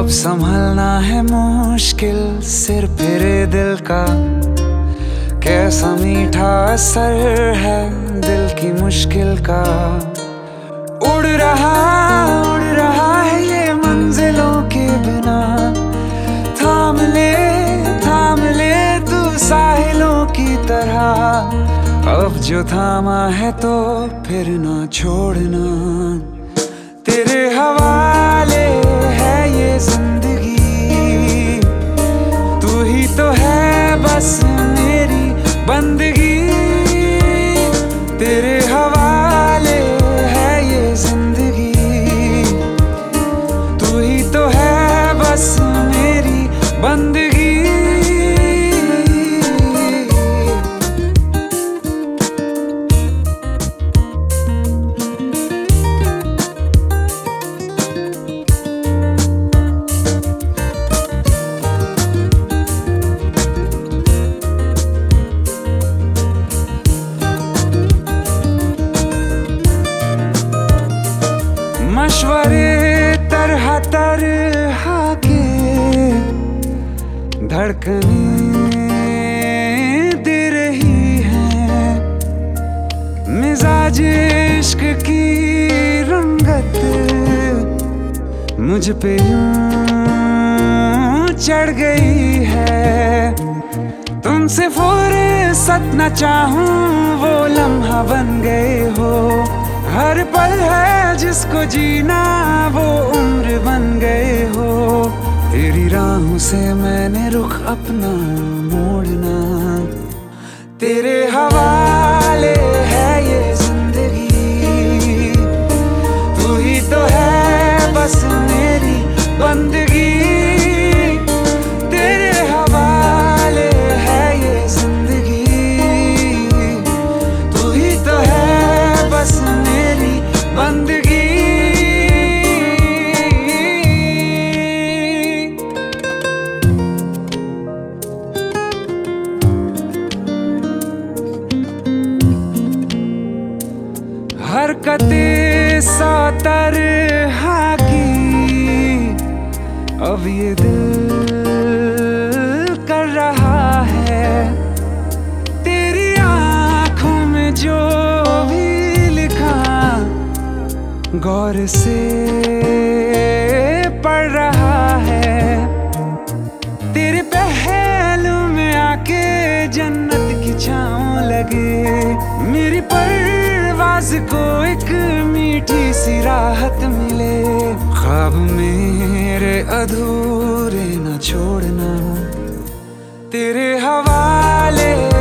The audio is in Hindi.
अब संभलना है मुश्किल सिर फिरे दिल का। कैसा मीठा असर है दिल की मुश्किल का। उड़ रहा है ये मंजिलों के बिना। थाम ले तू साहिलों की तरह। अब जो थामा है तो फिर ना छोड़ना। तेरे हवाले है ये जिंदगी। तू ही तो है बस मेरी बंदगी। तेरे हवाले है ये जिंदगी। तू ही तो है बस मेरी बंदगी। मशवरे तरह के धड़कने दे रही है। मिजाज इश्क की रंगत मुझ पे यूं चढ़ गई है। तुमसे फुर्सत न चाहूं वो लम्हा बन गए हो। हर पल है जिसको जीना वो उम्र बन गए हो। तेरी राहों से मैंने रुख अपना मोड़ना। तेरे हवाले है ये जिंदगी। तू ही तो है बस मेरी बंदगी। तेरे हवाले है ये जिंदगी। तू ही तो है बस मेरी बंदगी। हरकतें सौ तरह की अब ये दिल कर रहा है। तेरी आंखों में जो भी लिखा गौर से पढ़ रहा है। तेरे पहलू में आके जन्नत की छाँव लगे। मेरी परवाज़ को एक मीठी सी राहत मिले। ख्वाब मेरे अधूरे न छोड़ना। तेरे हवाले